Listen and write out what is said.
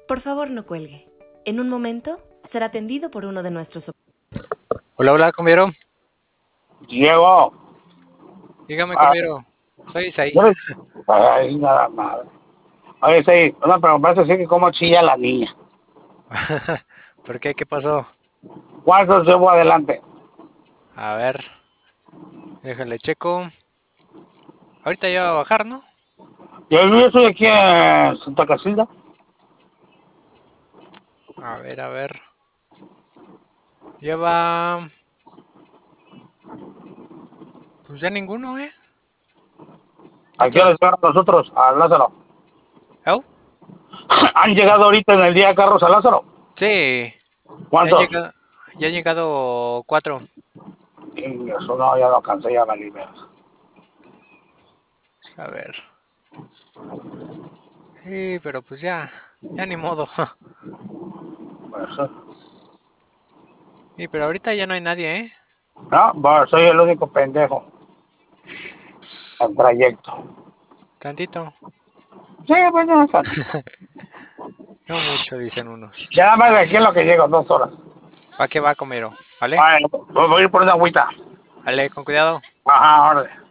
Por favor, no cuelgue. En un momento será atendido por uno de nuestros... Hola, hola, comero. Diego, Dígame, comero. Soy Isaí. ay, nada más. Oye, sí, no, pero me parece sí que como chilla la niña. ¿Por qué? ¿Qué pasó? ¿Cuántos llevo adelante? A ver, déjale checo. Ahorita ya va a bajar, ¿no? Yo estoy aquí en Santa Casilda. A ver, a ver. Lleva... Pues ya ninguno, ¿eh? Ya Aquí les todos... llegaron nosotros, a Lázaro. ¿Oh? ¿Han llegado ahorita en el día carros a Lázaro? Sí. Ya han ¿Cuántos? llegado... Ya han llegado 4. Y eso no, ya lo alcancé, ya me liberé. A ver. Sí, pero pues ya... Ya ni modo. Pues, Sí, pero ahorita ya no hay nadie, ¿eh? no, bueno, soy el único pendejo en trayecto. Tantito. Sí, pues no, tantito. No mucho, dicen unos. Ya nada más de aquí en lo que llego, 2 horas. ¿Va que va, comero? ¿Vale? Vale, voy a ir por una agüita. Vale, con cuidado. Ajá, órale.